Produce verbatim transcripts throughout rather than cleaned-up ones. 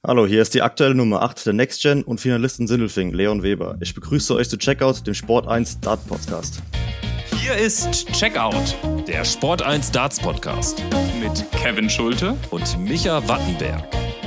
Hallo, hier ist die aktuelle Nummer acht der Next Gen und Finalisten Sindelfingen, Leon Weber. Ich begrüße euch zu Checkout, dem Sport eins Dart Podcast. Hier ist Checkout, der Sport eins Darts Podcast mit Kevin Schulte und Micha Wattenberg.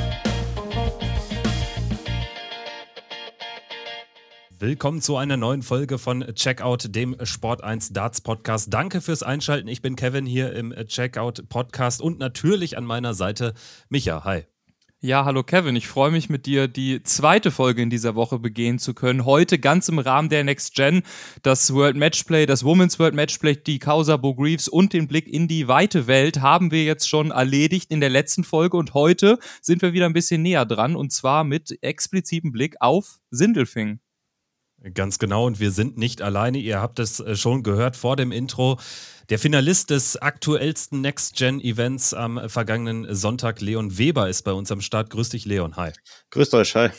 Willkommen zu einer neuen Folge von Checkout, dem Sport eins Darts Podcast. Danke fürs Einschalten. Ich bin Kevin hier im Checkout Podcast und natürlich an meiner Seite Micha. Hi. Ja, hallo Kevin, ich freue mich mit dir, die zweite Folge in dieser Woche begehen zu können. Heute ganz im Rahmen der Next Gen, das World Matchplay, das Women's World Matchplay, die Causa Bo Greaves und den Blick in die weite Welt haben wir jetzt schon erledigt in der letzten Folge und heute sind wir wieder ein bisschen näher dran und zwar mit explizitem Blick auf Sindelfingen. Ganz genau, und wir sind nicht alleine. Ihr habt es schon gehört vor dem Intro. Der Finalist des aktuellsten Next-Gen-Events am vergangenen Sonntag, Leon Weber, ist bei uns am Start. Grüß dich, Leon. Hi. Grüßt euch, hi.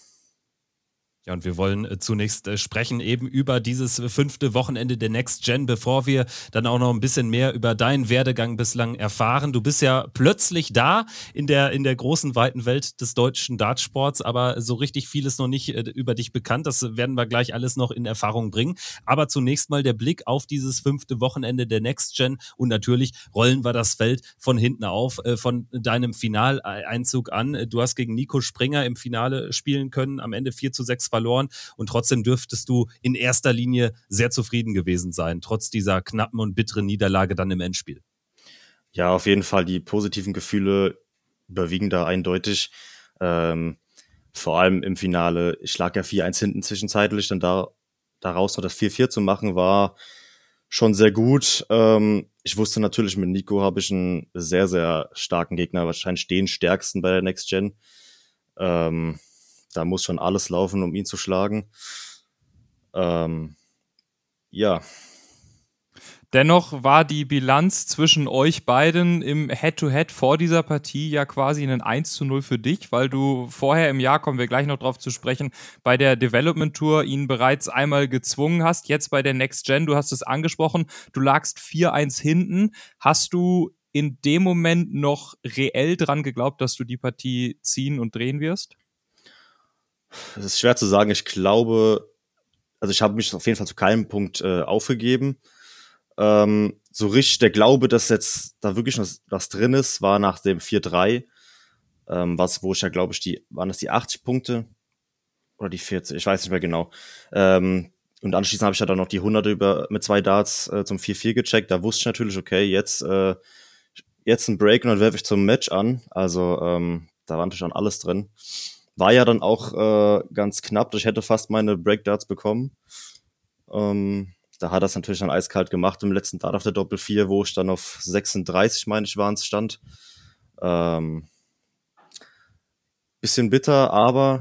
Ja, und wir wollen äh, zunächst äh, sprechen eben über dieses fünfte Wochenende der Next Gen, bevor wir dann auch noch ein bisschen mehr über deinen Werdegang bislang erfahren. Du bist ja plötzlich da in der, in der großen, weiten Welt des deutschen Dartsports, aber so richtig viel ist noch nicht äh, über dich bekannt. Das werden wir gleich alles noch in Erfahrung bringen. Aber zunächst mal der Blick auf dieses fünfte Wochenende der Next Gen und natürlich rollen wir das Feld von hinten auf, äh, von deinem Finaleinzug an. Du hast gegen Nico Springer im Finale spielen können, am Ende vier zu sechs verloren und trotzdem dürftest du in erster Linie sehr zufrieden gewesen sein, trotz dieser knappen und bitteren Niederlage dann im Endspiel. Ja, auf jeden Fall, die positiven Gefühle überwiegen da eindeutig. Ähm, vor allem im Finale, ich lag ja vier eins hinten zwischenzeitlich, dann da, daraus noch das vier vier zu machen, war schon sehr gut. Ähm, ich wusste natürlich, mit Nico habe ich einen sehr, sehr starken Gegner, wahrscheinlich den stärksten bei der Next Gen. Ähm, Da muss schon alles laufen, um ihn zu schlagen. Ähm, ja. Dennoch war die Bilanz zwischen euch beiden im Head-to-Head vor dieser Partie ja quasi ein eins zu null für dich, weil du vorher im Jahr, kommen wir gleich noch drauf zu sprechen, bei der Development Tour ihn bereits einmal gezwungen hast, jetzt bei der Next Gen, du hast es angesprochen, du lagst vier eins hinten. Hast du in dem Moment noch reell dran geglaubt, dass du die Partie ziehen und drehen wirst? Es ist schwer zu sagen. Ich glaube, also ich habe mich auf jeden Fall zu keinem Punkt äh, aufgegeben. Ähm, so richtig der Glaube, dass jetzt da wirklich was, was drin ist, war nach dem vier drei. Ähm, was, wo ich ja, glaube ich, die, waren das die achtzig Punkte? Oder die vierzig? Ich weiß nicht mehr genau. Ähm, und anschließend habe ich ja dann noch die hundert über, mit zwei Darts äh, zum vier vier gecheckt. Da wusste ich natürlich, okay, jetzt, äh, jetzt ein Break und dann werfe ich zum Match an. Also ähm, da war natürlich schon alles drin. War ja dann auch äh, ganz knapp. Ich hätte fast meine Breakdarts bekommen. Ähm, da hat er es natürlich dann eiskalt gemacht im letzten Dart auf der Doppel vier, wo ich dann auf sechsunddreißig, meine ich, waren es stand. Ähm, bisschen bitter, aber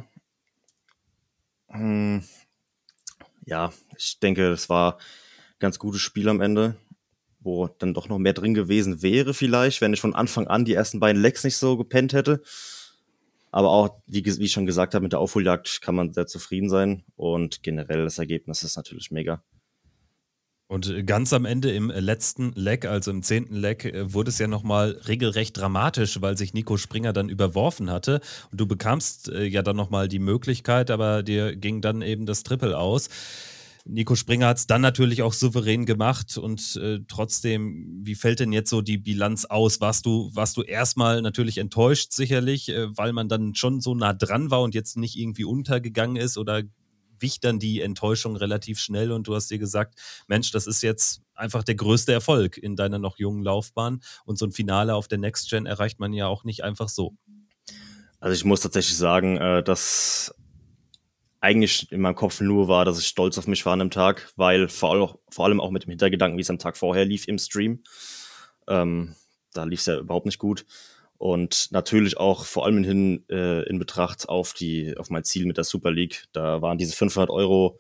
mh, ja, ich denke, es war ein ganz gutes Spiel am Ende, wo dann doch noch mehr drin gewesen wäre vielleicht, wenn ich von Anfang an die ersten beiden Legs nicht so gepennt hätte. Aber auch, wie, wie ich schon gesagt habe, mit der Aufholjagd kann man sehr zufrieden sein. Und generell das Ergebnis ist natürlich mega. Und ganz am Ende im letzten Leg, also im zehnten Leg, wurde es ja nochmal regelrecht dramatisch, weil sich Nico Springer dann überworfen hatte. Und du bekamst ja dann nochmal die Möglichkeit, aber dir ging dann eben das Triple aus. Nico Springer hat es dann natürlich auch souverän gemacht und äh, trotzdem, wie fällt denn jetzt so die Bilanz aus? Warst du, warst du erstmal natürlich enttäuscht sicherlich, äh, weil man dann schon so nah dran war und jetzt nicht irgendwie untergegangen ist, oder wich dann die Enttäuschung relativ schnell und du hast dir gesagt, Mensch, das ist jetzt einfach der größte Erfolg in deiner noch jungen Laufbahn und so ein Finale auf der Next Gen erreicht man ja auch nicht einfach so. Also ich muss tatsächlich sagen, äh, dass eigentlich in meinem Kopf nur war, dass ich stolz auf mich war an dem Tag, weil vor allem, vor allem auch mit dem Hintergedanken, wie es am Tag vorher lief im Stream. Ähm, da lief es ja überhaupt nicht gut. Und natürlich auch vor allem in, äh, in Betracht auf die auf mein Ziel mit der Super League. Da waren diese fünfhundert Euro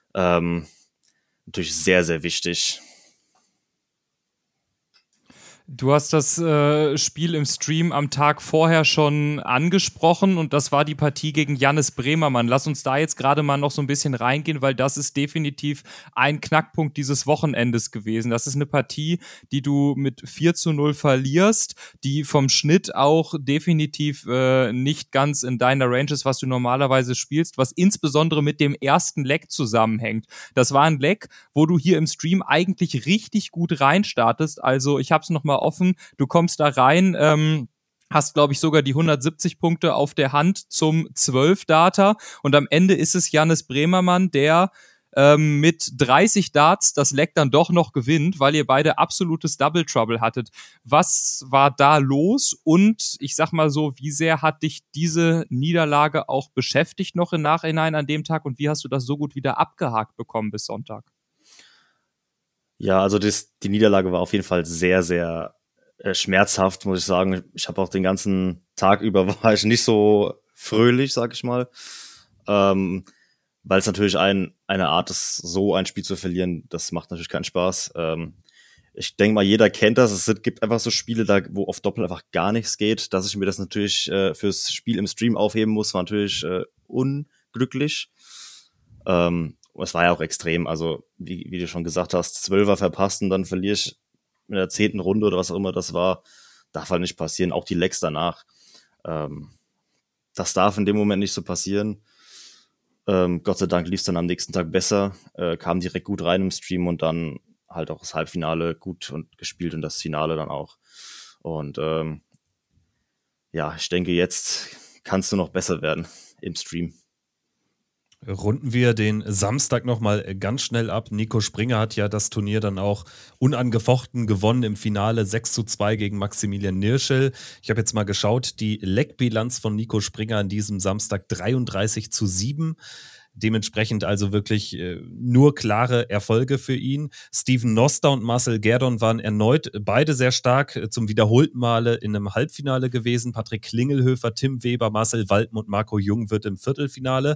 ähm, natürlich sehr, sehr wichtig. Du hast das äh, Spiel im Stream am Tag vorher schon angesprochen und das war die Partie gegen Jannis Bremermann. Lass uns da jetzt gerade mal noch so ein bisschen reingehen, weil das ist definitiv ein Knackpunkt dieses Wochenendes gewesen. Das ist eine Partie, die du mit vier zu null verlierst, die vom Schnitt auch definitiv äh, nicht ganz in deiner Range ist, was du normalerweise spielst, was insbesondere mit dem ersten Leg zusammenhängt. Das war ein Leg, wo du hier im Stream eigentlich richtig gut reinstartest. Also ich habe es nochmal offen, du kommst da rein, ähm, hast, glaube ich, sogar die hundertsiebzig Punkte auf der Hand zum zwölf Data und am Ende ist es Jannis Bremermann, der ähm, mit dreißig Darts das Leg dann doch noch gewinnt, weil ihr beide absolutes Double Trouble hattet. Was war da los und ich sag mal so, wie sehr hat dich diese Niederlage auch beschäftigt noch im Nachhinein an dem Tag und wie hast du das so gut wieder abgehakt bekommen bis Sonntag? Ja, also das, die Niederlage war auf jeden Fall sehr, sehr äh, schmerzhaft, muss ich sagen. Ich habe auch den ganzen Tag über war ich nicht so fröhlich, sag ich mal. Ähm, weil es natürlich ein, eine Art ist, so ein Spiel zu verlieren, das macht natürlich keinen Spaß. Ähm, ich denke mal, jeder kennt das. Es gibt einfach so Spiele, da, wo auf Doppel einfach gar nichts geht. Dass ich mir das natürlich äh, fürs Spiel im Stream aufheben muss, war natürlich äh, unglücklich. Ähm, es war ja auch extrem. Also, wie, wie du schon gesagt hast, Zwölfer verpasst und dann verliere ich in der zehnten Runde oder was auch immer das war. Darf halt nicht passieren. Auch die Legs danach. Ähm, das darf in dem Moment nicht so passieren. Ähm, Gott sei Dank lief es dann am nächsten Tag besser, äh, kam direkt gut rein im Stream und dann halt auch das Halbfinale gut und gespielt und das Finale dann auch. Und ähm, ja, ich denke, jetzt kannst du noch besser werden im Stream. Runden wir den Samstag nochmal ganz schnell ab. Nico Springer hat ja das Turnier dann auch unangefochten gewonnen im Finale sechs zu zwei gegen Maximilian Nirschel. Ich habe jetzt mal geschaut, die Leckbilanz von Nico Springer an diesem Samstag dreiunddreißig zu sieben. Dementsprechend also wirklich äh, nur klare Erfolge für ihn. Steven Noster und Marcel Gerdon waren erneut beide sehr stark äh, zum wiederholten Male in einem Halbfinale gewesen. Patrick Klingelhöfer, Tim Weber, Marcel Waldmann und Marco Jung wird im Viertelfinale.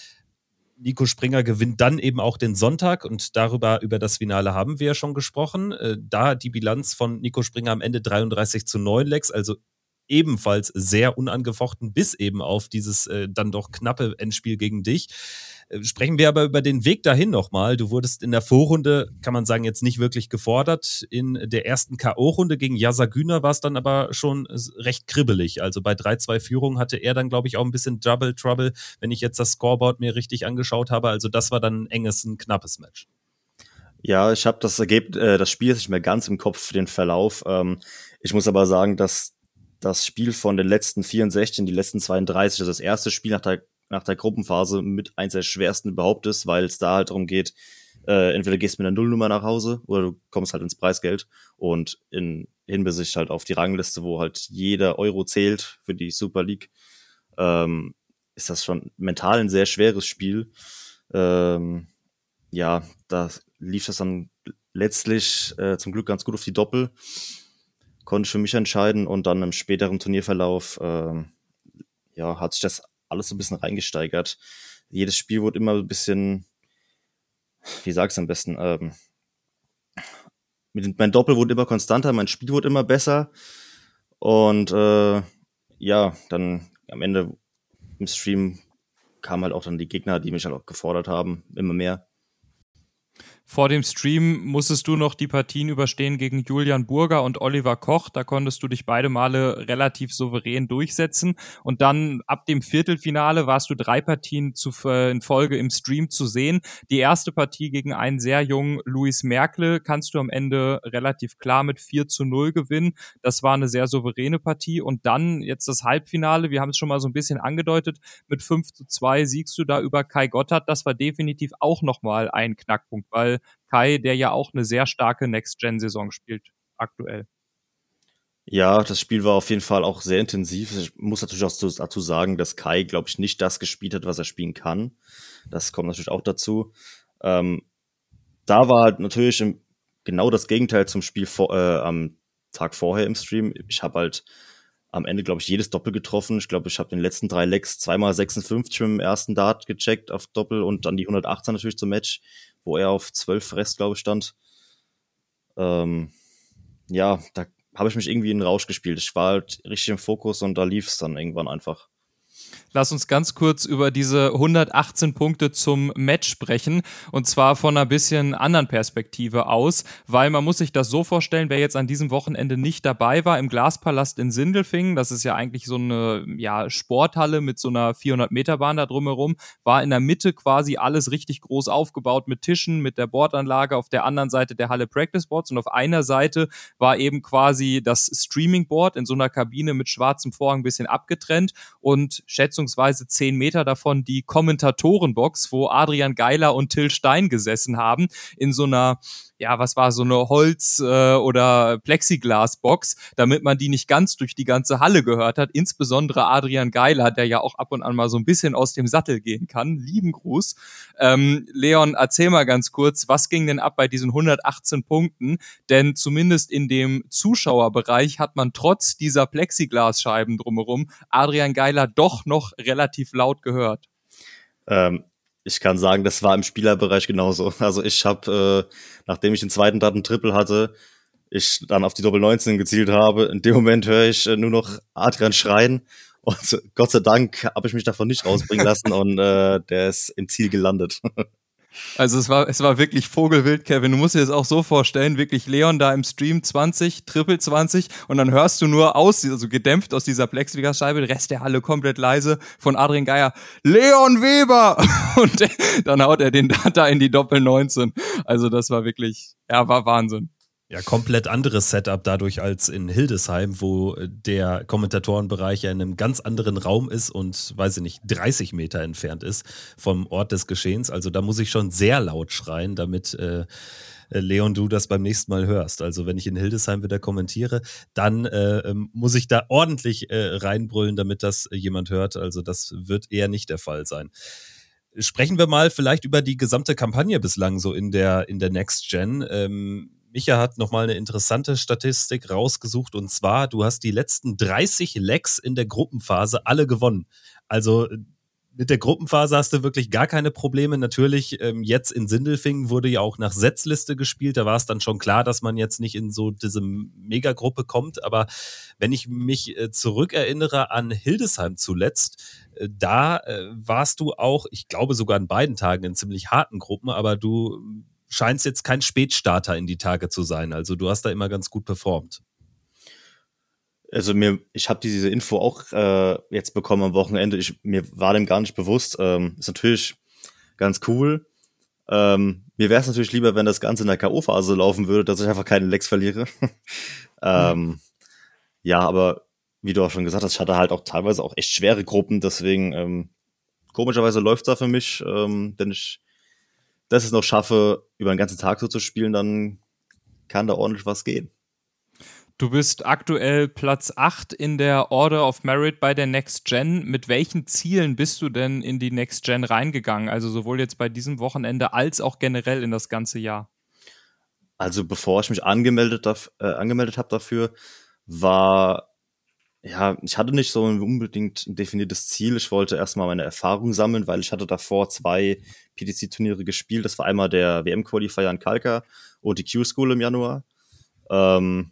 Nico Springer gewinnt dann eben auch den Sonntag und darüber, über das Finale haben wir ja schon gesprochen. Äh, da die Bilanz von Nico Springer am Ende dreiunddreißig zu neun Legs, also ebenfalls sehr unangefochten, bis eben auf dieses äh, dann doch knappe Endspiel gegen dich. Äh, sprechen wir aber über den Weg dahin nochmal. Du wurdest in der Vorrunde, kann man sagen, jetzt nicht wirklich gefordert. In der ersten K O-Runde gegen Yasa Güner war es dann aber schon recht kribbelig. Also bei drei zwei Führung hatte er dann, glaube ich, auch ein bisschen Double Trouble, wenn ich jetzt das Scoreboard mir richtig angeschaut habe. Also das war dann ein enges, ein knappes Match. Ja, ich habe das Ergebnis, äh, das Spiel ist nicht mehr ganz im Kopf, den Verlauf. Ähm, ich muss aber sagen, dass das Spiel von den letzten vierundsechzig in die letzten zweiunddreißig, also das erste Spiel nach der, nach der Gruppenphase mit eins der schwersten überhaupt ist, weil es da halt darum geht, äh, entweder gehst du mit einer Nullnummer nach Hause oder du kommst halt ins Preisgeld und in Hinsicht halt auf die Rangliste, wo halt jeder Euro zählt für die Super League, ähm, ist das schon mental ein sehr schweres Spiel. Ähm, ja, da lief das dann letztlich äh, zum Glück ganz gut auf die Doppel. Konnte ich für mich entscheiden und dann im späteren Turnierverlauf ähm, ja, hat sich das alles so ein bisschen reingesteigert. Jedes Spiel wurde immer ein bisschen, wie sag ich's am besten, ähm, mit, mein Doppel wurde immer konstanter, mein Spiel wurde immer besser und äh, ja, dann am Ende im Stream kamen halt auch dann die Gegner, die mich halt auch gefordert haben, immer mehr. Vor dem Stream musstest du noch die Partien überstehen gegen Julian Burger und Oliver Koch. Da konntest du dich beide Male relativ souverän durchsetzen. Und dann ab dem Viertelfinale warst du drei Partien zu, in Folge im Stream zu sehen. Die erste Partie gegen einen sehr jungen Luis Merkle kannst du am Ende relativ klar mit vier zu null gewinnen. Das war eine sehr souveräne Partie. Und dann jetzt das Halbfinale. Wir haben es schon mal so ein bisschen angedeutet. Mit fünf zu zwei siegst du da über Kai Gotthard. Das war definitiv auch nochmal ein Knackpunkt, weil Kai, der ja auch eine sehr starke Next-Gen-Saison spielt aktuell. Ja, das Spiel war auf jeden Fall auch sehr intensiv. Ich muss natürlich auch dazu sagen, dass Kai, glaube ich, nicht das gespielt hat, was er spielen kann. Das kommt natürlich auch dazu. Ähm, da war halt natürlich im, genau das Gegenteil zum Spiel vor, äh, am Tag vorher im Stream. Ich habe halt am Ende, glaube ich, jedes Doppel getroffen. Ich glaube, ich habe den letzten drei Legs zweimal sechsundfünfzig mit dem ersten Dart gecheckt auf Doppel und dann die hundertachtzehn natürlich zum Match, wo er auf zwölf Rest, glaube ich, stand. Ähm, ja, da habe ich mich irgendwie in den Rausch gespielt. Ich war halt richtig im Fokus und da lief es dann irgendwann einfach. Lass uns ganz kurz über diese hundertachtzehn Punkte zum Match sprechen und zwar von einer bisschen anderen Perspektive aus, weil man muss sich das so vorstellen, wer jetzt an diesem Wochenende nicht dabei war, im Glaspalast in Sindelfingen, das ist ja eigentlich so eine ja, Sporthalle mit so einer vierhundert Meter Bahn da drumherum, war in der Mitte quasi alles richtig groß aufgebaut mit Tischen, mit der Bordanlage, auf der anderen Seite der Halle Practice Boards und auf einer Seite war eben quasi das Streaming Board in so einer Kabine mit schwarzem Vorhang ein bisschen abgetrennt und Schätzung zehn Meter davon die Kommentatorenbox, wo Adrian Geiler und Till Stein gesessen haben, in so einer, ja, was war so eine Holz- äh, oder Plexiglasbox, damit man die nicht ganz durch die ganze Halle gehört hat. Insbesondere Adrian Geiler, der ja auch ab und an mal so ein bisschen aus dem Sattel gehen kann. Lieben Gruß. Ähm, Leon, erzähl mal ganz kurz, was ging denn ab bei diesen hundertachtzehn Punkten? Denn zumindest in dem Zuschauerbereich hat man trotz dieser Plexiglasscheiben drumherum Adrian Geiler doch noch relativ laut gehört. Ähm, ich kann sagen, das war im Spielerbereich genauso. Also ich habe, äh, nachdem ich den zweiten Daten Triple hatte, ich dann auf die Doppel neunzehn gezielt habe. In dem Moment höre ich äh, nur noch Adrian schreien und Gott sei Dank habe ich mich davon nicht rausbringen lassen und äh, der ist im Ziel gelandet. Also es war, es war wirklich vogelwild, Kevin. Du musst dir das auch so vorstellen, wirklich Leon da im Stream zwanzig, Triple zwanzig und dann hörst du nur aus, also gedämpft aus dieser Plexiglasscheibe, der Rest der Halle komplett leise von Adrian Geiler, Leon Weber! Und dann haut er den Data in die Doppel neunzehn. Also das war wirklich, ja, war Wahnsinn. Ja, komplett anderes Setup dadurch als in Hildesheim, wo der Kommentatorenbereich ja in einem ganz anderen Raum ist und, weiß ich nicht, dreißig Meter entfernt ist vom Ort des Geschehens. Also da muss ich schon sehr laut schreien, damit äh, Leon, du das beim nächsten Mal hörst. Also wenn ich in Hildesheim wieder kommentiere, dann äh, muss ich da ordentlich äh, reinbrüllen, damit das jemand hört. Also das wird eher nicht der Fall sein. Sprechen wir mal vielleicht über die gesamte Kampagne bislang so in der, in der Next Gen. Ähm, Micha hat nochmal eine interessante Statistik rausgesucht und zwar, du hast die letzten dreißig Legs in der Gruppenphase alle gewonnen. Also mit der Gruppenphase hast du wirklich gar keine Probleme. Natürlich, ähm, jetzt in Sindelfingen wurde ja auch nach Setzliste gespielt. Da war es dann schon klar, dass man jetzt nicht in so diese Megagruppe kommt. Aber wenn ich mich äh, zurückerinnere an Hildesheim zuletzt, äh, da äh, warst du auch, ich glaube sogar an beiden Tagen in ziemlich harten Gruppen, aber du scheinst jetzt kein Spätstarter in die Tage zu sein. Also du hast da immer ganz gut performt. Also mir, ich habe diese Info auch äh, jetzt bekommen am Wochenende. Ich, mir war dem gar nicht bewusst. Ähm, ist natürlich ganz cool. Ähm, mir wäre es natürlich lieber, wenn das Ganze in der K O-Phase laufen würde, dass ich einfach keine Lecks verliere. ähm, mhm. Ja, aber wie du auch schon gesagt hast, ich hatte halt auch teilweise auch echt schwere Gruppen. Deswegen ähm, komischerweise läuft's da für mich, ähm, wenn ich das es noch schaffe, über den ganzen Tag so zu spielen, dann kann da ordentlich was gehen. Du bist aktuell Platz acht in der Order of Merit bei der Next Gen. Mit welchen Zielen bist du denn in die Next Gen reingegangen? Also sowohl jetzt bei diesem Wochenende als auch generell in das ganze Jahr. Also bevor ich mich angemeldet, darf, äh, angemeldet habe dafür, war, ja, ich hatte nicht so ein unbedingt ein definiertes Ziel. Ich wollte erstmal meine Erfahrung sammeln, weil ich hatte davor zwei P T C-Turniere gespielt. Das war einmal der W M-Qualifier in Kalka und die Q-School im Januar. Ähm,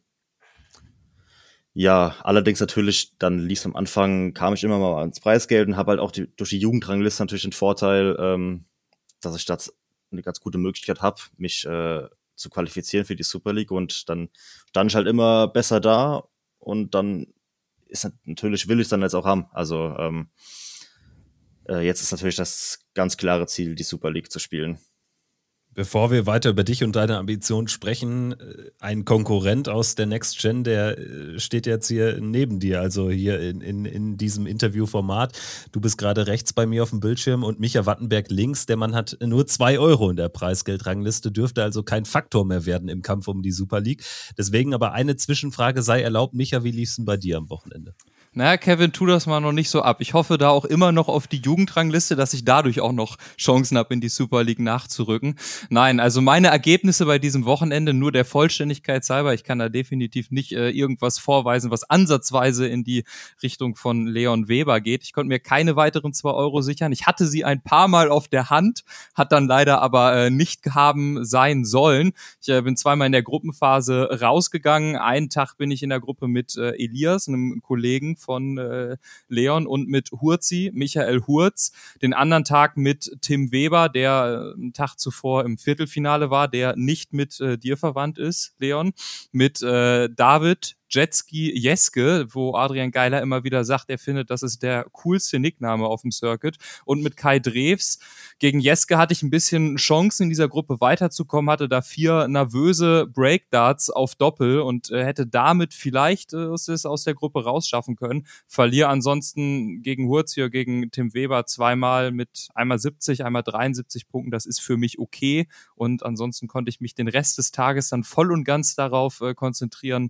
Ja, allerdings natürlich, dann lief am Anfang, kam ich immer mal ans Preisgeld und habe halt auch die, durch die Jugendrangliste natürlich den Vorteil, ähm, dass ich da eine ganz gute Möglichkeit habe, mich äh, zu qualifizieren für die Super League und dann stand ich halt immer besser da und dann ist natürlich, will ich es dann jetzt auch haben. Also ähm, äh, jetzt ist natürlich das ganz klare Ziel, die Super League zu spielen. Bevor wir weiter über dich und deine Ambitionen sprechen, ein Konkurrent aus der Next Gen, der steht jetzt hier neben dir, also hier in, in, in diesem Interviewformat. Du bist gerade rechts bei mir auf dem Bildschirm und Micha Wattenberg links. Der Mann hat nur zwei Euro in der Preisgeldrangliste, dürfte also kein Faktor mehr werden im Kampf um die Super League. Deswegen aber eine Zwischenfrage sei erlaubt. Micha, wie lief es denn bei dir am Wochenende? Na, Kevin, tu das mal noch nicht so ab. Ich hoffe da auch immer noch auf die Jugendrangliste, dass ich dadurch auch noch Chancen habe, in die Super League nachzurücken. Nein, also meine Ergebnisse bei diesem Wochenende, nur der Vollständigkeit halber, ich kann da definitiv nicht äh, irgendwas vorweisen, was ansatzweise in die Richtung von Leon Weber geht. Ich konnte mir keine weiteren zwei Euro sichern. Ich hatte sie ein paar Mal auf der Hand, hat dann leider aber äh, nicht haben sein sollen. Ich äh, bin zweimal in der Gruppenphase rausgegangen. Einen Tag bin ich in der Gruppe mit äh, Elias, einem Kollegen von äh, Leon, und mit Hurzi, Michael Hurz. Den anderen Tag mit Tim Weber, der äh, einen Tag zuvor im Viertelfinale war, der nicht mit äh, dir verwandt ist, Leon. Mit äh, David Jetski Jeske, wo Adrian Geiler immer wieder sagt, er findet, das ist der coolste Nickname auf dem Circuit. Und mit Kai Drews. Gegen Jeske hatte ich ein bisschen Chancen, in dieser Gruppe weiterzukommen, hatte da vier nervöse Breakdarts auf Doppel und äh, hätte damit vielleicht äh, es aus der Gruppe rausschaffen können. Verliere ansonsten gegen Hurzi oder gegen Tim Weber zweimal mit einmal siebzig, einmal dreiundsiebzig Punkten. Das ist für mich okay. Und ansonsten konnte ich mich den Rest des Tages dann voll und ganz darauf äh, konzentrieren,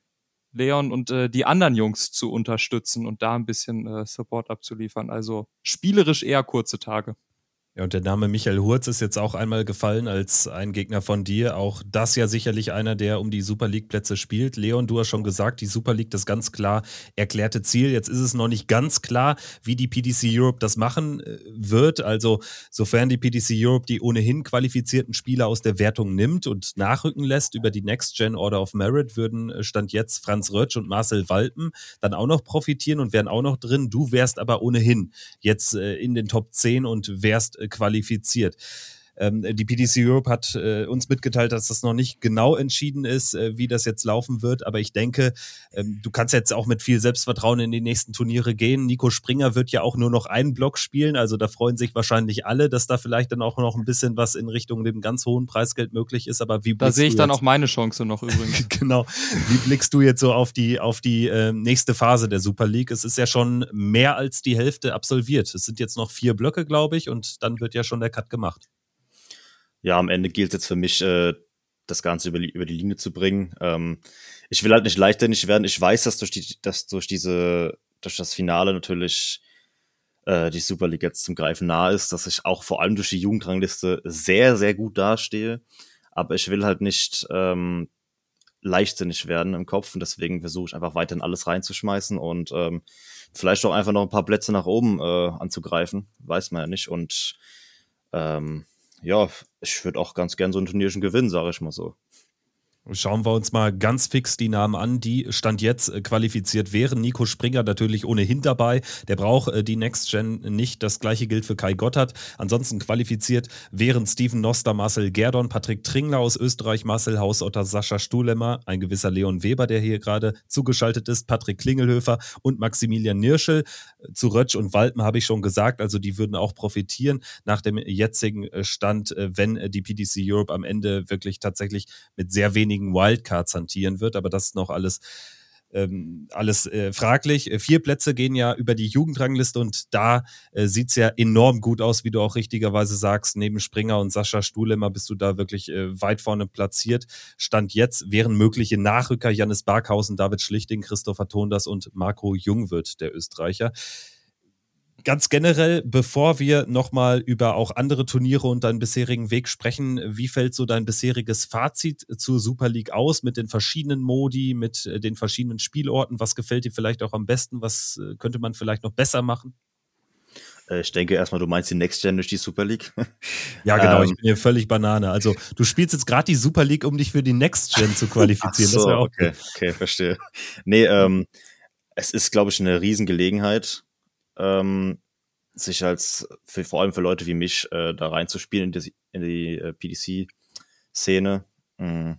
Leon und äh, die anderen Jungs zu unterstützen und da ein bisschen äh, Support abzuliefern. Also spielerisch eher kurze Tage. Ja, und der Name Michael Hurz ist jetzt auch einmal gefallen als ein Gegner von dir. Auch das ja sicherlich einer, der um die Super League-Plätze spielt. Leon, du hast schon gesagt, die Super League, das ganz klar erklärte Ziel. Jetzt ist es noch nicht ganz klar, wie die P D C Europe das machen äh, wird. Also sofern die P D C Europe die ohnehin qualifizierten Spieler aus der Wertung nimmt und nachrücken lässt über die Next Gen Order of Merit, würden äh, Stand jetzt Franz Rötsch und Marcel Walpen dann auch noch profitieren und wären auch noch drin. Du wärst aber ohnehin jetzt äh, in den Top zehn und wärst qualifiziert. Ähm, die P D C Europe hat äh, uns mitgeteilt, dass das noch nicht genau entschieden ist, äh, wie das jetzt laufen wird, aber ich denke, ähm, du kannst jetzt auch mit viel Selbstvertrauen in die nächsten Turniere gehen. Nico Springer wird ja auch nur noch einen Block spielen, also da freuen sich wahrscheinlich alle, dass da vielleicht dann auch noch ein bisschen was in Richtung dem ganz hohen Preisgeld möglich ist, aber wie Da sehe ich dann jetzt, auch meine Chance noch übrigens. Genau, wie blickst du jetzt so auf die, auf die äh, nächste Phase der Super League? Es ist ja schon mehr als die Hälfte absolviert. Es sind jetzt noch vier Blöcke, glaube ich, und dann wird ja schon der Cut gemacht. Ja, am Ende gilt es jetzt für mich, äh, das Ganze über, über die Linie zu bringen. Ähm, ich will halt nicht leichtsinnig werden. Ich weiß, dass durch die, dass durch diese, durch das Finale natürlich äh, die Super League jetzt zum Greifen nahe ist, dass ich auch vor allem durch die Jugendrangliste sehr, sehr gut dastehe. Aber ich will halt nicht ähm, leichtsinnig werden im Kopf und deswegen versuche ich einfach weiterhin alles reinzuschmeißen und ähm, vielleicht auch einfach noch ein paar Plätze nach oben äh, anzugreifen. Weiß man ja nicht. Und ähm, ja, ich würde auch ganz gern so ein Turnier schon gewinnen, sage ich mal so. Schauen wir uns mal ganz fix die Namen an, die Stand jetzt äh, qualifiziert wären. Nico Springer natürlich ohnehin dabei. Der braucht äh, die Next Gen nicht. Das gleiche gilt für Kai Gotthard. Ansonsten qualifiziert wären Steven Noster, Marcel Gerdon, Patrick Tringler aus Österreich, Marcel Hausotter, Sascha Stuhlemmer, ein gewisser Leon Weber, der hier gerade zugeschaltet ist, Patrick Klingelhöfer und Maximilian Nirschel. Zu Rötsch und Walpen habe ich schon gesagt, also die würden auch profitieren nach dem jetzigen Stand, wenn die P D C Europe am Ende wirklich tatsächlich mit sehr wenigen Wildcards hantieren wird, aber das ist noch alles, ähm, alles äh, fraglich. Vier Plätze gehen ja über die Jugendrangliste und da äh, sieht es ja enorm gut aus, wie du auch richtigerweise sagst. Neben Springer und Sascha Stuhlemmer bist du da wirklich äh, weit vorne platziert. Stand jetzt wären mögliche Nachrücker Jannis Barkhausen, David Schlichting, Christopher Tonders und Marco Jungwirth, der Österreicher. Ganz generell, bevor wir nochmal über auch andere Turniere und deinen bisherigen Weg sprechen, wie fällt so dein bisheriges Fazit zur Super League aus mit den verschiedenen Modi, mit den verschiedenen Spielorten? Was gefällt dir vielleicht auch am besten? Was könnte man vielleicht noch besser machen? Ich denke erstmal, du meinst die Next Gen durch die Super League. Ja, genau, ähm, ich bin hier völlig Banane. Also du spielst jetzt gerade die Super League, um dich für die Next Gen zu qualifizieren. Ach so, das auch okay, okay, verstehe. Nee, ähm, es ist, glaube ich, eine Riesengelegenheit, ähm, sich als, für, vor allem für Leute wie mich, äh, da reinzuspielen in die, in die äh, P D C-Szene. Mhm.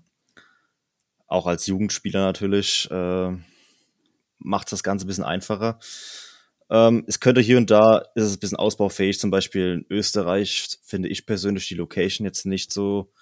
Auch als Jugendspieler natürlich äh, macht das Ganze ein bisschen einfacher. Ähm, es könnte hier und da, ist es ein bisschen ausbaufähig, zum Beispiel in Österreich finde ich persönlich die Location jetzt nicht so,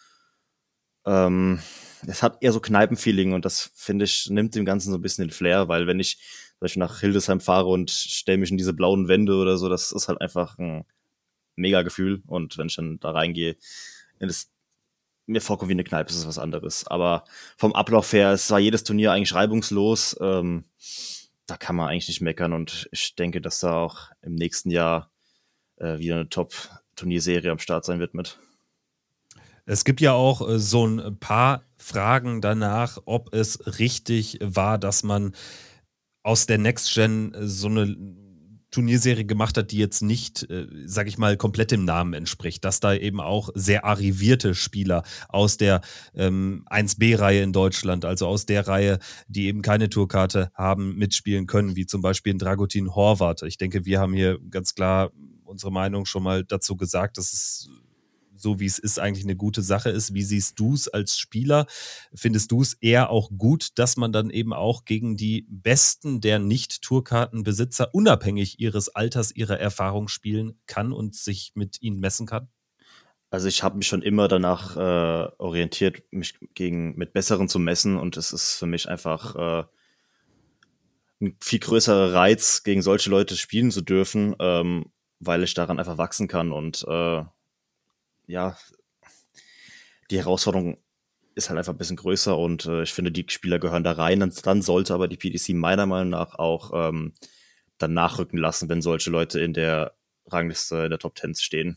ähm, es hat eher so Kneipenfeeling und das, finde ich, nimmt dem Ganzen so ein bisschen den Flair, weil wenn ich zum Beispiel nach Hildesheim fahre und stelle mich in diese blauen Wände oder so, das ist halt einfach ein mega Gefühl und wenn ich dann da reingehe, das mir vorkommt wie eine Kneipe, ist es was anderes. Aber vom Ablauf her, es war jedes Turnier eigentlich reibungslos, ähm, da kann man eigentlich nicht meckern und ich denke, dass da auch im nächsten Jahr äh, wieder eine Top-Turnierserie am Start sein wird mit. Es gibt ja auch äh, so ein paar Fragen danach, ob es richtig war, dass man aus der Next Gen äh, so eine Turnierserie gemacht hat, die jetzt nicht, äh, sag ich mal, komplett dem Namen entspricht, dass da eben auch sehr arrivierte Spieler aus der ähm, eins B-Reihe in Deutschland, also aus der Reihe, die eben keine Tourkarte haben, mitspielen können, wie zum Beispiel ein Dragutin Horvath. Ich denke, wir haben hier ganz klar unsere Meinung schon mal dazu gesagt, dass es so wie es ist, eigentlich eine gute Sache ist. Wie siehst du es als Spieler? Findest du es eher auch gut, dass man dann eben auch gegen die Besten der Nicht-Tourkartenbesitzer unabhängig ihres Alters, ihrer Erfahrung spielen kann und sich mit ihnen messen kann? Also ich habe mich schon immer danach äh, orientiert, mich gegen mit Besseren zu messen und es ist für mich einfach äh, ein viel größerer Reiz, gegen solche Leute spielen zu dürfen, ähm, weil ich daran einfach wachsen kann und äh, ja, die Herausforderung ist halt einfach ein bisschen größer und äh, ich finde, die Spieler gehören da rein. Dann, dann sollte aber die P D C meiner Meinung nach auch ähm, dann nachrücken lassen, wenn solche Leute in der Rangliste in der Top Ten stehen.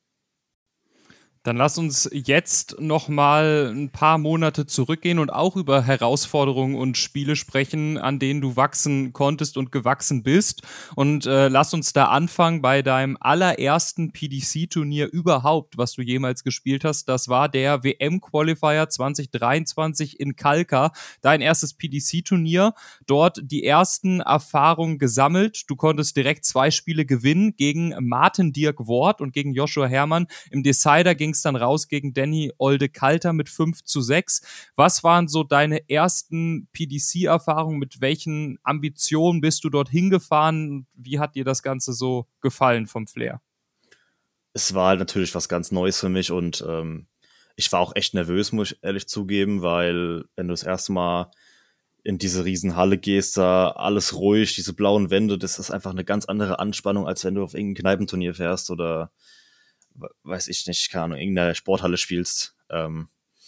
Dann lass uns jetzt noch mal ein paar Monate zurückgehen und auch über Herausforderungen und Spiele sprechen, an denen du wachsen konntest und gewachsen bist. Und äh, lass uns da anfangen bei deinem allerersten P D C-Turnier überhaupt, was du jemals gespielt hast. Das war der W M-Qualifier zwanzig dreiundzwanzig in Kalka. Dein erstes P D C-Turnier. Dort die ersten Erfahrungen gesammelt. Du konntest direkt zwei Spiele gewinnen gegen Martin Dirk Wort und gegen Joshua Herrmann. Im Decider ging es dann raus gegen Danny Olde-Kalter mit fünf zu sechs. Was waren so deine ersten P D C-Erfahrungen? Mit welchen Ambitionen bist du dort hingefahren? Wie hat dir das Ganze so gefallen vom Flair? Es war natürlich was ganz Neues für mich und ähm, ich war auch echt nervös, muss ich ehrlich zugeben, weil wenn du das erste Mal in diese Riesenhalle gehst, da alles ruhig, diese blauen Wände, das ist einfach eine ganz andere Anspannung, als wenn du auf irgendein Kneipenturnier fährst oder weiß ich nicht, keine Ahnung, in irgendeiner Sporthalle spielst. Ähm,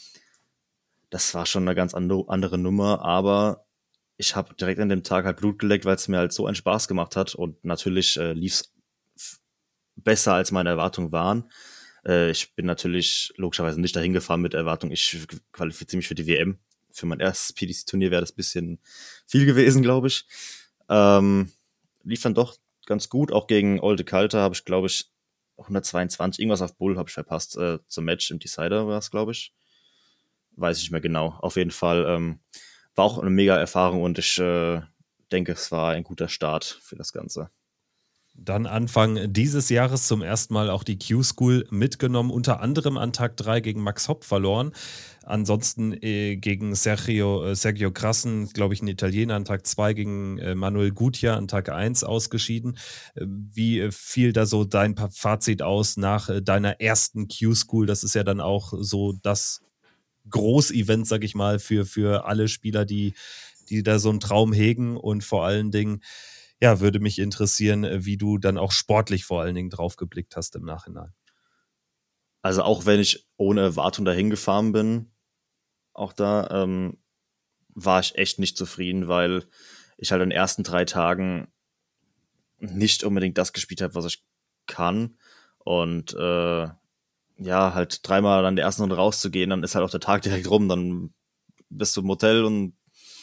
das war schon eine ganz andere, andere Nummer, aber ich habe direkt an dem Tag halt Blut geleckt, weil es mir halt so einen Spaß gemacht hat und natürlich äh, lief es f- besser, als meine Erwartungen waren. Äh, ich bin natürlich logischerweise nicht dahin gefahren mit Erwartung, ich qualifiziere mich für die W M. Für mein erstes P D C-Turnier wäre das ein bisschen viel gewesen, glaube ich. Ähm, lief dann doch ganz gut, auch gegen Olde Kalter habe ich, glaube ich, hundertzweiundzwanzig, irgendwas auf Bull habe ich verpasst, äh, zum Match im Decider war es, glaube ich. Weiß ich nicht mehr genau. Auf jeden Fall ähm, war auch eine mega Erfahrung und ich äh, denke, es war ein guter Start für das Ganze. Dann Anfang dieses Jahres zum ersten Mal auch die Q-School mitgenommen, unter anderem an Tag drei gegen Max Hopp verloren. Ansonsten äh, gegen Sergio, äh, Sergio Krassen, glaube ich, ein Italiener, an Tag zwei gegen äh, Manuel Gutia an Tag eins ausgeschieden. Äh, wie äh, fiel da so dein Fazit aus nach äh, deiner ersten Q-School? Das ist ja dann auch so das Großevent, sag ich mal, für, für alle Spieler, die, die da so einen Traum hegen und vor allen Dingen, ja, würde mich interessieren, wie du dann auch sportlich vor allen Dingen drauf geblickt hast im Nachhinein. Also auch wenn ich ohne Erwartung dahin gefahren bin, auch da ähm, war ich echt nicht zufrieden, weil ich halt in den ersten drei Tagen nicht unbedingt das gespielt habe, was ich kann. Und äh, ja, halt dreimal an der ersten Runde rauszugehen, dann ist halt auch der Tag direkt rum, dann bist du im Hotel und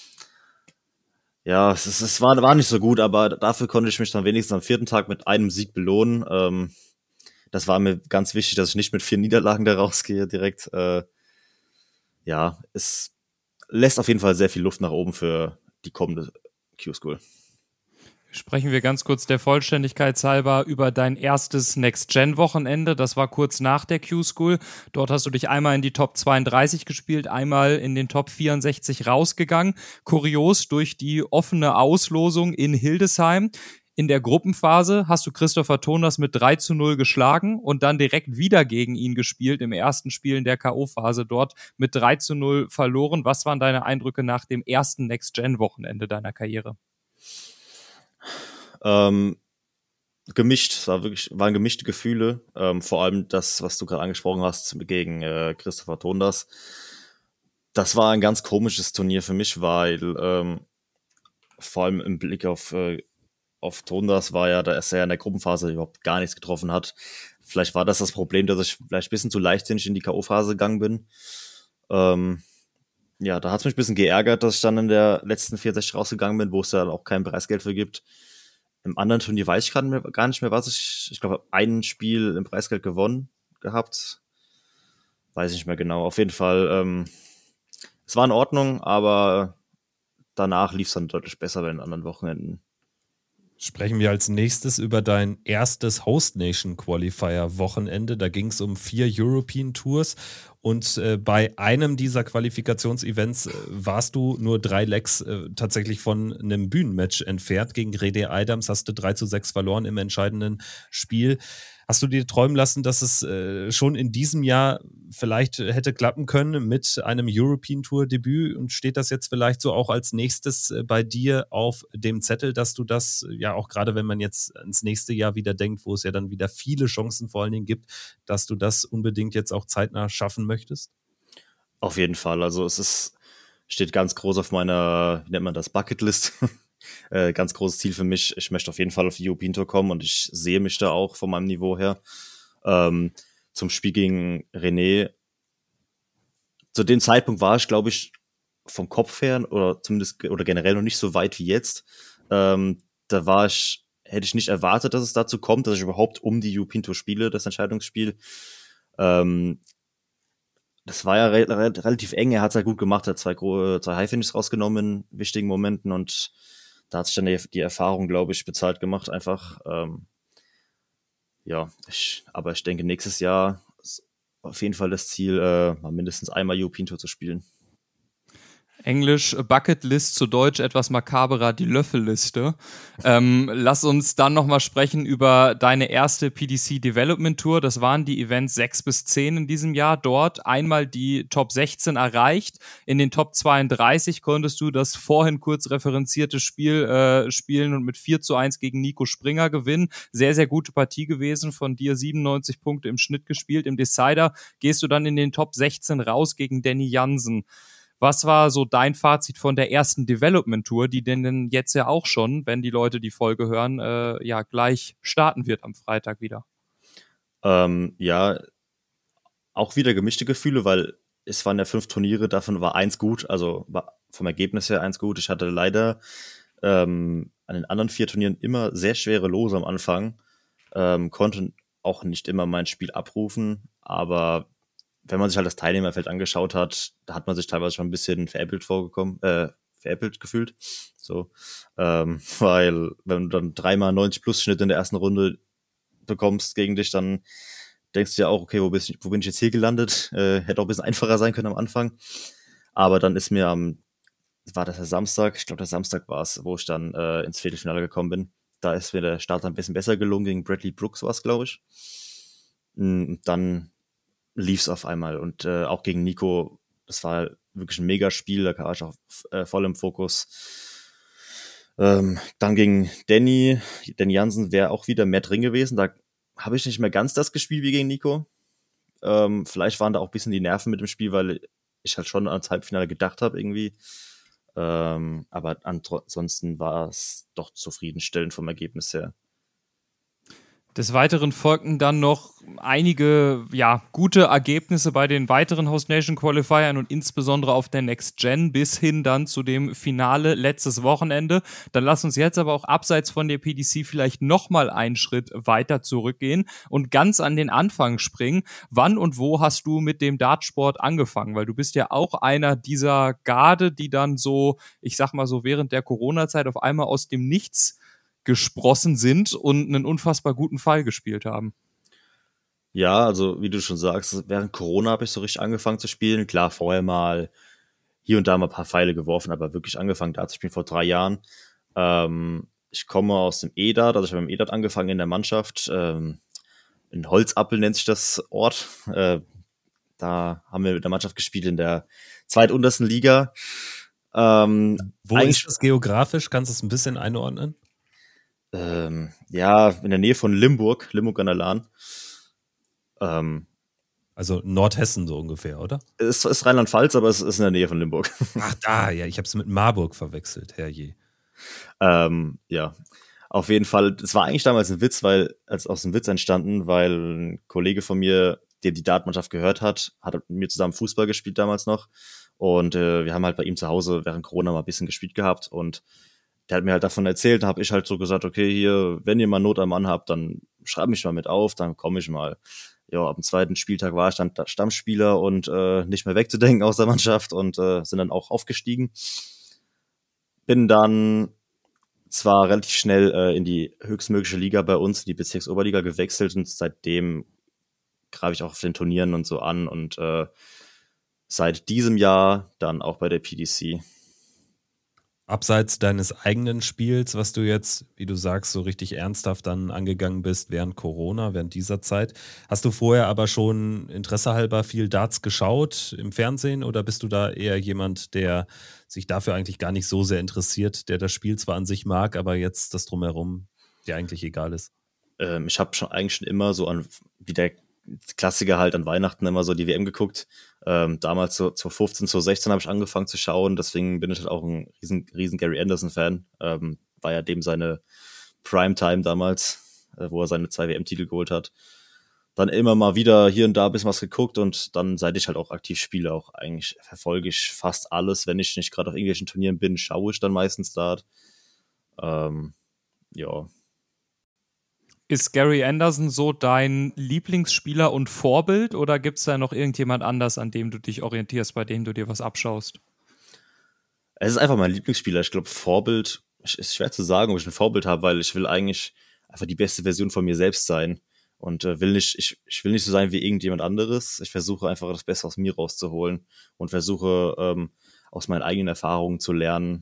ja, es, ist, es war, war nicht so gut, aber dafür konnte ich mich dann wenigstens am vierten Tag mit einem Sieg belohnen. Ähm, das war mir ganz wichtig, dass ich nicht mit vier Niederlagen da rausgehe direkt. Äh, ja, es lässt auf jeden Fall sehr viel Luft nach oben für die kommende Q-School. Sprechen wir ganz kurz der Vollständigkeit halber über dein erstes Next-Gen-Wochenende. Das war kurz nach der Q-School. Dort hast du dich einmal in die Top zweiunddreißig gespielt, einmal in den Top vierundsechzig rausgegangen. Kurios durch die offene Auslosung in Hildesheim. In der Gruppenphase hast du Christopher Toners mit drei zu null geschlagen und dann direkt wieder gegen ihn gespielt im ersten Spiel in der K O-Phase dort mit drei zu null verloren. Was waren deine Eindrücke nach dem ersten Next-Gen-Wochenende deiner Karriere? Ähm, gemischt, es war wirklich, waren gemischte Gefühle. Ähm, vor allem das, was du gerade angesprochen hast gegen äh, Christopher Tondas. Das war ein ganz komisches Turnier für mich, weil ähm, vor allem im Blick auf, äh, auf Tondas war ja, dass er in der Gruppenphase überhaupt gar nichts getroffen hat. Vielleicht war das das Problem, dass ich vielleicht ein bisschen zu leichtsinnig in die K O-Phase gegangen bin. Ähm, ja, da hat es mich ein bisschen geärgert, dass ich dann in der letzten vierundsechzig rausgegangen bin, wo es ja auch kein Preisgeld für gibt. Im anderen Turnier weiß ich gerade gar nicht mehr, was ich, ich glaube, ein Spiel im Preisgeld gewonnen gehabt. Weiß ich nicht mehr genau. Auf jeden Fall, ähm, es war in Ordnung, aber danach lief es dann deutlich besser bei den anderen Wochenenden. Sprechen wir als nächstes über dein erstes Host Nation Qualifier Wochenende. Da ging es um vier European Tours und äh, bei einem dieser Qualifikationsevents äh, warst du nur drei Legs äh, tatsächlich von einem Bühnenmatch entfernt. Gegen Rede Adams hast du drei zu sechs verloren im entscheidenden Spiel. Hast du dir träumen lassen, dass es äh, schon in diesem Jahr vielleicht hätte klappen können mit einem European Tour Debüt, und steht das jetzt vielleicht so auch als nächstes äh, bei dir auf dem Zettel, dass du das, ja auch gerade wenn man jetzt ins nächste Jahr wieder denkt, wo es ja dann wieder viele Chancen vor allen Dingen gibt, dass du das unbedingt jetzt auch zeitnah schaffen möchtest? Auf jeden Fall, also es ist, steht ganz groß auf meiner, wie nennt man das, Bucketlist. Äh, ganz großes Ziel für mich. Ich möchte auf jeden Fall auf die European Tour kommen und ich sehe mich da auch von meinem Niveau her. Ähm, zum Spiel gegen René. Zu dem Zeitpunkt war ich, glaube ich, vom Kopf her oder zumindest oder generell noch nicht so weit wie jetzt. Ähm, da war ich, hätte ich nicht erwartet, dass es dazu kommt, dass ich überhaupt um die European Tour spiele, das Entscheidungsspiel. Ähm, das war ja re re relativ eng. Er hat es ja gut gemacht, er hat zwei, zwei High-Finishes rausgenommen in wichtigen Momenten und da hat sich dann die, die Erfahrung, glaube ich, bezahlt gemacht einfach. Ähm, ja, ich, aber ich denke, nächstes Jahr ist auf jeden Fall das Ziel, äh, mal mindestens einmal European Tour zu spielen. Englisch Bucketlist, zu Deutsch etwas makaberer die Löffelliste. Ähm, lass uns dann nochmal sprechen über deine erste P D C Development Tour. Das waren die Events sechs bis zehn in diesem Jahr. Dort einmal die Top sechzehn erreicht. In den Top zweiunddreißig konntest du das vorhin kurz referenzierte Spiel äh, spielen und mit vier zu eins gegen Nico Springer gewinnen. Sehr, sehr gute Partie gewesen. Von dir siebenundneunzig Punkte im Schnitt gespielt. Im Decider gehst du dann in den Top sechzehn raus gegen Danny Jansen. Was war so dein Fazit von der ersten Development-Tour, die denn jetzt ja auch schon, wenn die Leute die Folge hören, äh, ja gleich starten wird am Freitag wieder? Ähm, ja, auch wieder gemischte Gefühle, weil es waren ja fünf Turniere, davon war eins gut, also war vom Ergebnis her eins gut. Ich hatte leider ähm, an den anderen vier Turnieren immer sehr schwere Lose am Anfang, ähm, konnte auch nicht immer mein Spiel abrufen, aber wenn man sich halt das Teilnehmerfeld angeschaut hat, da hat man sich teilweise schon ein bisschen veräppelt vorgekommen, äh, veräppelt gefühlt. So, ähm, weil wenn du dann dreimal neunzig plus Schnitt in der ersten Runde bekommst gegen dich, dann denkst du ja auch, okay, wo, bist, wo bin ich jetzt hier gelandet? Äh, hätte auch ein bisschen einfacher sein können am Anfang. Aber dann ist mir am, war das der Samstag? Ich glaube, der Samstag war es, wo ich dann äh, ins Viertelfinale gekommen bin. Da ist mir der Start ein bisschen besser gelungen, gegen Bradley Brooks war es, glaube ich. Und dann lief es auf einmal und äh, auch gegen Nico, das war wirklich ein Megaspiel, da war ich auch äh, voll im Fokus. Ähm, dann gegen Danny, Danny Jansen wäre auch wieder mehr drin gewesen, da habe ich nicht mehr ganz das gespielt wie gegen Nico. Ähm, vielleicht waren da auch ein bisschen die Nerven mit dem Spiel, weil ich halt schon ans Halbfinale gedacht habe irgendwie. Ähm, aber ansonsten war es doch zufriedenstellend vom Ergebnis her. Des Weiteren folgten dann noch einige ja, gute Ergebnisse bei den weiteren Host Nation Qualifiern und insbesondere auf der Next Gen bis hin dann zu dem Finale letztes Wochenende. Dann lass uns jetzt aber auch abseits von der P D C vielleicht nochmal einen Schritt weiter zurückgehen und ganz an den Anfang springen. Wann und wo hast du mit dem Dartsport angefangen? Weil du bist ja auch einer dieser Garde, die dann so, ich sag mal so während der Corona-Zeit auf einmal aus dem Nichts gesprossen sind und einen unfassbar guten Fall gespielt haben. Ja, also wie du schon sagst, während Corona habe ich so richtig angefangen zu spielen. Klar, vorher mal hier und da mal ein paar Pfeile geworfen, aber wirklich angefangen da zu spielen vor drei Jahren. Ähm, ich komme aus dem E D A T, also ich habe im E D A T angefangen in der Mannschaft. Ähm, in Holzappel nennt sich das Ort. Äh, da haben wir mit der Mannschaft gespielt in der zweituntersten Liga. Ähm, Wo ist das geografisch? Kannst du es ein bisschen einordnen? Ähm, ja, in der Nähe von Limburg, Limburg an der Lahn. Ähm, also Nordhessen so ungefähr, oder? Es ist Rheinland-Pfalz, aber es ist in der Nähe von Limburg. Ach da, ja, ich habe es mit Marburg verwechselt, herrje. ähm, ja, auf jeden Fall. Es war eigentlich damals ein Witz, weil, als aus dem Witz entstanden, weil ein Kollege von mir, der die Dartmannschaft gehört hat, hat mit mir zusammen Fußball gespielt damals noch. Und äh, wir haben halt bei ihm zu Hause während Corona mal ein bisschen gespielt gehabt. Und der hat mir halt davon erzählt, da habe ich halt so gesagt, okay, hier, wenn ihr mal Not am Mann habt, dann schreibt mich mal mit auf, dann komme ich mal. Ja, ab dem zweiten Spieltag war ich dann Stammspieler und äh, nicht mehr wegzudenken aus der Mannschaft und äh, sind dann auch aufgestiegen. Bin dann zwar relativ schnell äh, in die höchstmögliche Liga bei uns, die Bezirksoberliga, gewechselt und seitdem greife ich auch auf den Turnieren und so an und äh, seit diesem Jahr dann auch bei der P D C. Abseits deines eigenen Spiels, was du jetzt, wie du sagst, so richtig ernsthaft dann angegangen bist während Corona, während dieser Zeit, hast du vorher aber schon interessehalber viel Darts geschaut im Fernsehen oder bist du da eher jemand, der sich dafür eigentlich gar nicht so sehr interessiert, der das Spiel zwar an sich mag, aber jetzt das Drumherum dir eigentlich egal ist? Ähm, ich habe schon eigentlich schon immer so an, wie der Klassiker halt an Weihnachten immer so die W M geguckt. Ähm, damals so zwanzig fünfzehn, zwanzig sechzehn habe ich angefangen zu schauen, deswegen bin ich halt auch ein riesen, riesen Gary Anderson-Fan. Ähm, war ja dem seine Primetime damals, äh, wo er seine zwei W M-Titel geholt hat. Dann immer mal wieder hier und da ein bisschen was geguckt und dann, seit ich halt auch aktiv spiele, auch eigentlich verfolge ich fast alles. Wenn ich nicht gerade auf irgendwelchen Turnieren bin, schaue ich dann meistens Dart. Ähm, ja. Ist Gary Anderson so dein Lieblingsspieler und Vorbild oder gibt es da noch irgendjemand anders, an dem du dich orientierst, bei dem du dir was abschaust? Es ist einfach mein Lieblingsspieler. Ich glaube, Vorbild ist schwer zu sagen, ob ich ein Vorbild habe, weil ich will eigentlich einfach die beste Version von mir selbst sein und äh, will nicht, ich, ich will nicht so sein wie irgendjemand anderes. Ich versuche einfach das Beste aus mir rauszuholen und versuche ähm, aus meinen eigenen Erfahrungen zu lernen.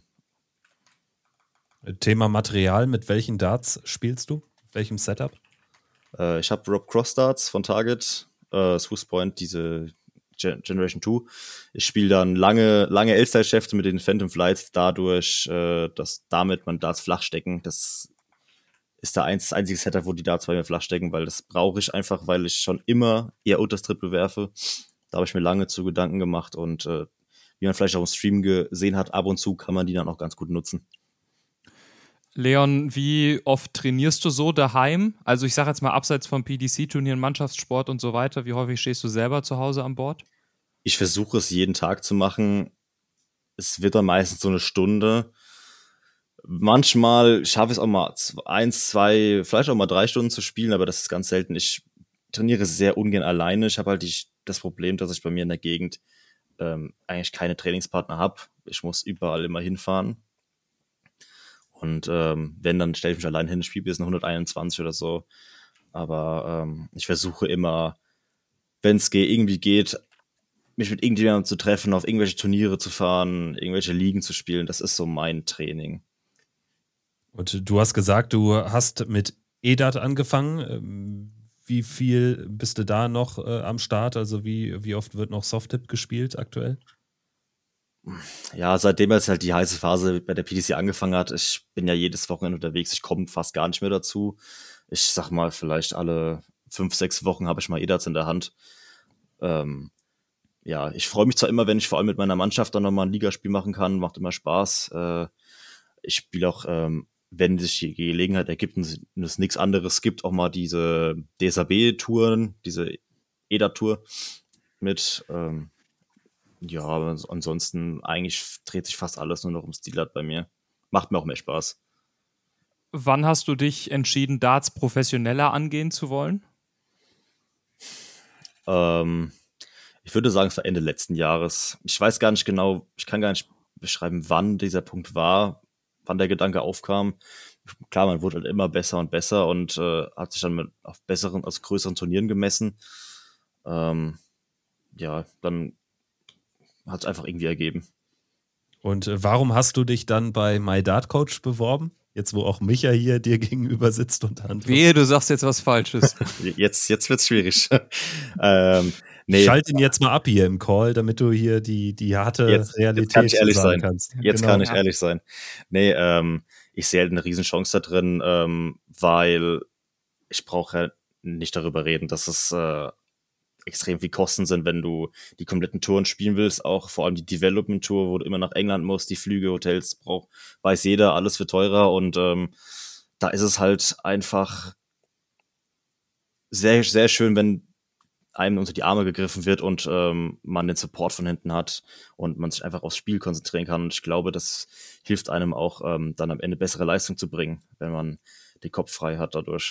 Thema Material, mit welchen Darts spielst du? Welchem Setup? Äh, ich habe Rob Cross Darts von Target, äh, Swisspoint, diese Gen- Generation zwei. Ich spiele dann lange, lange L-Style-Schäfte mit den Phantom Flights, dadurch, äh, dass damit man Darts flach stecken. Das ist der eins, einzige Setup, wo die Darts bei mir flach stecken, weil das brauche ich einfach, weil ich schon immer eher unter das Triple werfe. Da habe ich mir lange zu Gedanken gemacht und äh, wie man vielleicht auch im Stream gesehen hat, ab und zu kann man die dann auch ganz gut nutzen. Leon, wie oft trainierst du so daheim? Also ich sage jetzt mal abseits von P D C-Turnieren, Mannschaftssport und so weiter, wie häufig stehst du selber zu Hause an Bord? Ich versuche es jeden Tag zu machen. Es wird dann meistens so eine Stunde. Manchmal schaffe ich es auch mal eins, zwei, vielleicht auch mal drei Stunden zu spielen, aber das ist ganz selten. Ich trainiere sehr ungern alleine. Ich habe halt die, das Problem, dass ich bei mir in der Gegend ähm, eigentlich keine Trainingspartner habe. Ich muss überall immer hinfahren. Und ähm, wenn, dann stelle ich mich allein hin, spiele bis hunderteinundzwanzig oder so. Aber ähm, ich versuche immer, wenn es ge- irgendwie geht, mich mit irgendjemandem zu treffen, auf irgendwelche Turniere zu fahren, irgendwelche Ligen zu spielen. Das ist so mein Training. Und du hast gesagt, du hast mit E-Dart angefangen. Wie viel bist du da noch äh, am Start? Also wie, wie oft wird noch Softtip gespielt aktuell? Ja, seitdem jetzt halt die heiße Phase bei der P D C angefangen hat, ich bin ja jedes Wochenende unterwegs, ich komme fast gar nicht mehr dazu. Ich sag mal, vielleicht alle fünf, sechs Wochen habe ich mal E-Darts in der Hand. Ähm, ja, ich freue mich zwar immer, wenn ich vor allem mit meiner Mannschaft dann nochmal ein Ligaspiel machen kann, macht immer Spaß. Äh, ich spiele auch, ähm, wenn sich die Gelegenheit ergibt und es nichts anderes gibt, auch mal diese D S A B-Touren, diese E-Dart-Tour mit. Ähm, ja, aber ansonsten eigentlich dreht sich fast alles nur noch um Stilart bei mir. Macht mir auch mehr Spaß. Wann hast du dich entschieden, Darts professioneller angehen zu wollen? Ähm, ich würde sagen, es war Ende letzten Jahres. Ich weiß gar nicht genau, ich kann gar nicht beschreiben, wann dieser Punkt war, wann der Gedanke aufkam. Klar, man wurde halt immer besser und besser und äh, hat sich dann mit auf besseren, also größeren Turnieren gemessen. Ähm, ja, dann hat es einfach irgendwie ergeben. Und äh, warum hast du dich dann bei My Dart Coach beworben? Jetzt, wo auch Micha hier dir gegenüber sitzt unter anderem. Wehe, du sagst jetzt was Falsches. Jetzt, jetzt wird's schwierig. ähm, nee. Schalt ihn jetzt mal ab hier im Call, damit du hier die, die harte jetzt, Realität jetzt kann ich ehrlich sagen sein. kannst. Jetzt Genau. kann ich Ja. ehrlich sein. Nee, ähm, ich sehe halt eine Riesenchance da drin, ähm, weil ich brauche ja nicht darüber reden, dass es äh, extrem viel Kosten sind, wenn du die kompletten Touren spielen willst, auch vor allem die Development Tour, wo du immer nach England musst, die Flüge, Hotels braucht, weiß jeder, alles wird teurer und ähm, da ist es halt einfach sehr, sehr schön, wenn einem unter die Arme gegriffen wird und ähm, man den Support von hinten hat und man sich einfach aufs Spiel konzentrieren kann. Und ich glaube, das hilft einem auch, ähm, dann am Ende bessere Leistung zu bringen, wenn man den Kopf frei hat dadurch.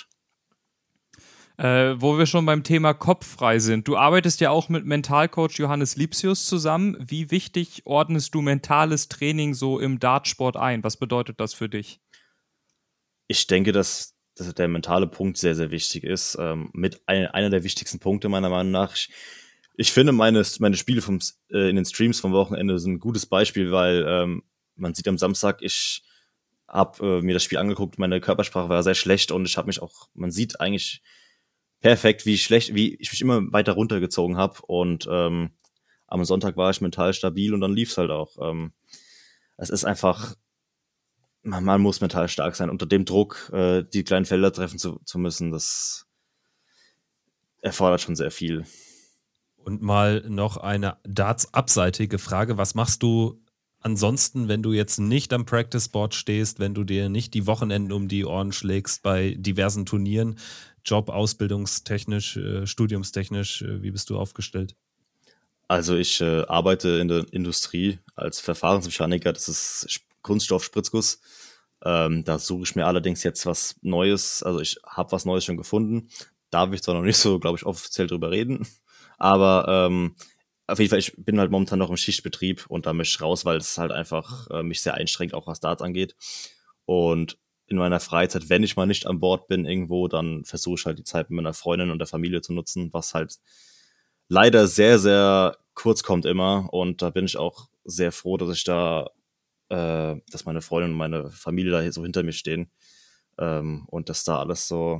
Äh, wo wir schon beim Thema Kopf frei sind. Du arbeitest ja auch mit Mentalcoach Johannes Lipsius zusammen. Wie wichtig ordnest du mentales Training so im Dartsport ein? Was bedeutet das für dich? Ich denke, dass, dass der mentale Punkt sehr, sehr wichtig ist. Ähm, mit ein, einer der wichtigsten Punkte meiner Meinung nach. Ich, ich finde, meine, meine Spiele vom, äh, in den Streams vom Wochenende sind ein gutes Beispiel, weil ähm, man sieht am Samstag, ich habe äh, mir das Spiel angeguckt, meine Körpersprache war sehr schlecht und ich habe mich auch, man sieht eigentlich perfekt, wie schlecht, wie ich mich immer weiter runtergezogen habe und ähm, am Sonntag war ich mental stabil und dann lief's halt auch. Ähm, es ist einfach, man, man muss mental stark sein. Unter dem Druck, äh, die kleinen Felder treffen zu, zu müssen, das erfordert schon sehr viel. Und mal noch eine darts-abseitige Frage. Was machst du ansonsten, wenn du jetzt nicht am Practice-Board stehst, wenn du dir nicht die Wochenenden um die Ohren schlägst bei diversen Turnieren, Job, ausbildungstechnisch, äh, studiumstechnisch, äh, wie bist du aufgestellt? Also ich äh, arbeite in der Industrie als Verfahrensmechaniker, das ist Kunststoff-Spritzguss. Ähm, da suche ich mir allerdings jetzt was Neues, also ich habe was Neues schon gefunden. Darf ich zwar noch nicht so, glaube ich, offiziell drüber reden, aber ähm, auf jeden Fall, ich bin halt momentan noch im Schichtbetrieb und da möchte ich raus, weil es halt einfach äh, mich sehr einschränkt, auch was Darts angeht. Und in meiner Freizeit, wenn ich mal nicht an Bord bin irgendwo, dann versuche ich halt die Zeit mit meiner Freundin und der Familie zu nutzen, was halt leider sehr, sehr kurz kommt immer. Und da bin ich auch sehr froh, dass ich da, äh, dass meine Freundin und meine Familie da so hinter mir stehen ähm, und dass da alles so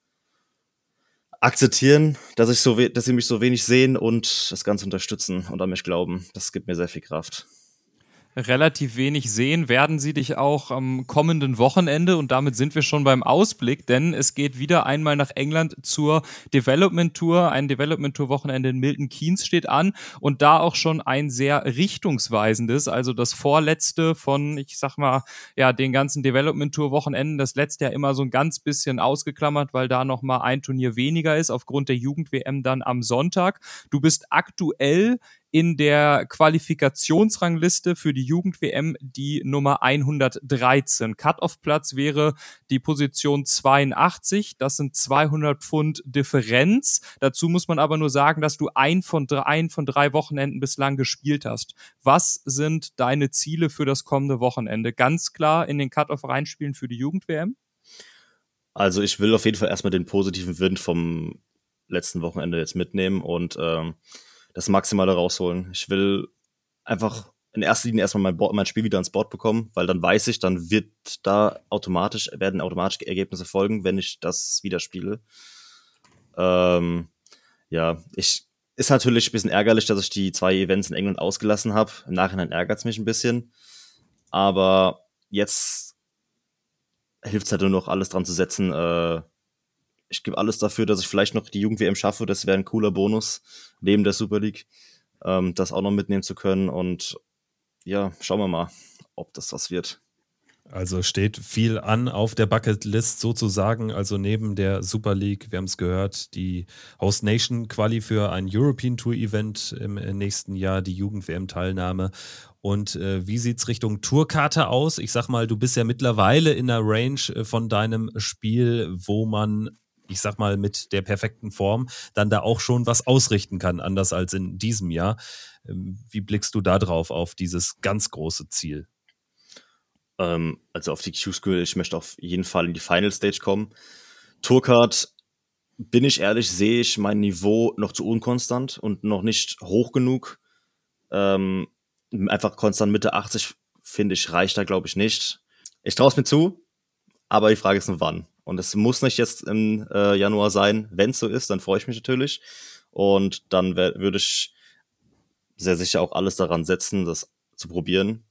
akzeptieren, dass ich so, we- dass sie mich so wenig sehen und das Ganze unterstützen und an mich glauben. Das gibt mir sehr viel Kraft. Relativ wenig sehen werden sie dich auch am kommenden Wochenende und damit sind wir schon beim Ausblick, denn es geht wieder einmal nach England zur Development Tour. Ein Development Tour Wochenende in Milton Keynes steht an und da auch schon ein sehr richtungsweisendes, also das vorletzte von, ich sag mal, ja, den ganzen Development Tour Wochenenden, das letzte ja immer so ein ganz bisschen ausgeklammert, weil da nochmal ein Turnier weniger ist aufgrund der Jugend-W M dann am Sonntag. Du bist aktuell in der Qualifikationsrangliste für die Jugend-W M die Nummer hundertdreizehn. Cut-off-Platz wäre die Position zweiundachtzig. Das sind zweihundert Pfund Differenz. Dazu muss man aber nur sagen, dass du ein von drei, ein von drei Wochenenden bislang gespielt hast. Was sind deine Ziele für das kommende Wochenende? Ganz klar in den Cut-off reinspielen für die Jugend-W M? Also ich will auf jeden Fall erstmal den positiven Wind vom letzten Wochenende jetzt mitnehmen und ähm, das Maximale rausholen. Ich will einfach in erster Linie erstmal mein, Board, mein Spiel wieder ans Board bekommen, weil dann weiß ich, dann wird da automatisch, werden automatisch Ergebnisse folgen, wenn ich das wieder spiele. Ähm, ja, ich ist natürlich ein bisschen ärgerlich, dass ich die zwei Events in England ausgelassen habe. Im Nachhinein ärgert es mich ein bisschen. Aber jetzt hilft es halt nur noch, alles dran zu setzen. Äh, ich gebe alles dafür, dass ich vielleicht noch die Jugend-W M schaffe. Das wäre ein cooler Bonus neben der Super League, ähm, das auch noch mitnehmen zu können. Und ja, schauen wir mal, ob das was wird. Also steht viel an auf der Bucketlist sozusagen, also neben der Super League, wir haben es gehört, die Host Nation Quali für ein European Tour Event im nächsten Jahr, die Jugend-W M-Teilnahme. Und äh, wie sieht's Richtung Tourkarte aus? Ich sag mal, du bist ja mittlerweile in der Range von deinem Spiel, wo man, ich sag mal, mit der perfekten Form dann da auch schon was ausrichten kann, anders als in diesem Jahr. Ähm, wie blickst du da drauf, auf dieses ganz große Ziel? Ähm, also auf die Q-School, ich möchte auf jeden Fall in die Final Stage kommen. Tourcard, bin ich ehrlich, sehe ich mein Niveau noch zu unkonstant und noch nicht hoch genug. Ähm, einfach konstant Mitte achtzig, finde ich, reicht da, glaube ich, nicht. Ich traue es mir zu, aber die Frage ist nur wann. Und es muss nicht jetzt im äh, Januar sein. Wenn es so ist, dann freue ich mich natürlich. Und dann wär- würde ich sehr sicher auch alles daran setzen, das zu probieren.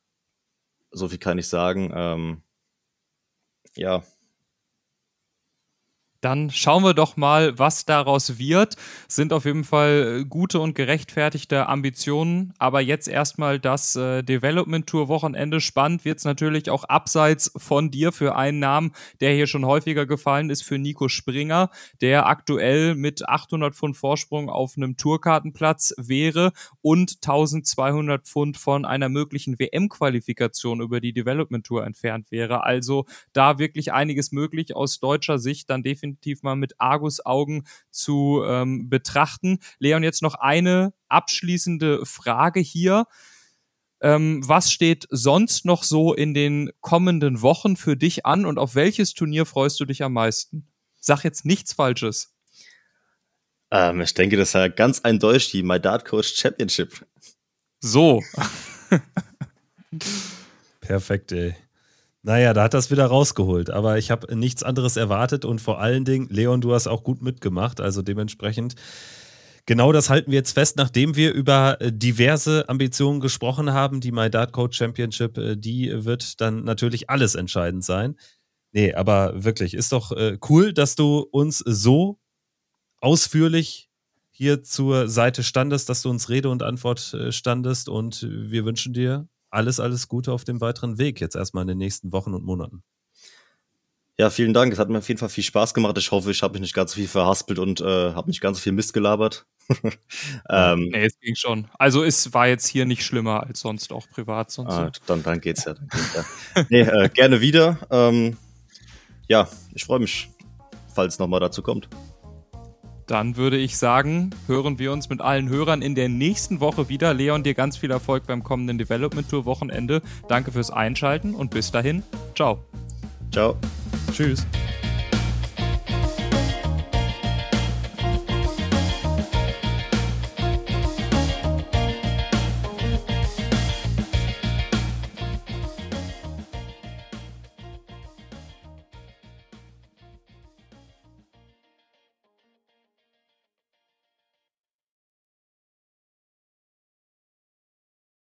So viel kann ich sagen. Ähm, ja, Dann schauen wir doch mal, was daraus wird. Sind auf jeden Fall gute und gerechtfertigte Ambitionen. Aber jetzt erstmal das äh, Development Tour Wochenende. Spannend wird es natürlich auch abseits von dir für einen Namen, der hier schon häufiger gefallen ist, für Nico Springer, der aktuell mit achthundert Pfund Vorsprung auf einem Tourkartenplatz wäre und eintausendzweihundert Pfund von einer möglichen W M-Qualifikation über die Development Tour entfernt wäre. Also da wirklich einiges möglich aus deutscher Sicht, dann definitiv mal mit Argusaugen zu ähm, betrachten. Leon, jetzt noch eine abschließende Frage hier. Ähm, was steht sonst noch so in den kommenden Wochen für dich an und auf welches Turnier freust du dich am meisten? Sag jetzt nichts Falsches. Ähm, ich denke, das ist ja ganz eindeutig die My Dart Coach Championship. So. Perfekt, ey. Naja, da hat das wieder rausgeholt, aber ich habe nichts anderes erwartet und vor allen Dingen, Leon, du hast auch gut mitgemacht, also dementsprechend, genau das halten wir jetzt fest, nachdem wir über diverse Ambitionen gesprochen haben. Die My Dart Coach Championship, die wird dann natürlich alles entscheidend sein. Nee, aber wirklich, ist doch äh, cool, dass du uns so ausführlich hier zur Seite standest, dass du uns Rede und Antwort äh, standest und wir wünschen dir alles, alles Gute auf dem weiteren Weg, jetzt erstmal in den nächsten Wochen und Monaten. Ja, vielen Dank. Es hat mir auf jeden Fall viel Spaß gemacht. Ich hoffe, ich habe mich nicht ganz so viel verhaspelt und äh, habe nicht ganz so viel Mist gelabert. ähm, nee, es ging schon. Also es war jetzt hier nicht schlimmer als sonst, auch privat. Sonst ah, so. dann, dann geht's ja. Dann geht's ja. nee, äh, gerne wieder. Ähm, ja, ich freue mich, falls es nochmal dazu kommt. Dann würde ich sagen, hören wir uns mit allen Hörern in der nächsten Woche wieder. Leon, dir ganz viel Erfolg beim kommenden Development Tour Wochenende. Danke fürs Einschalten und bis dahin. Ciao. Ciao. Tschüss.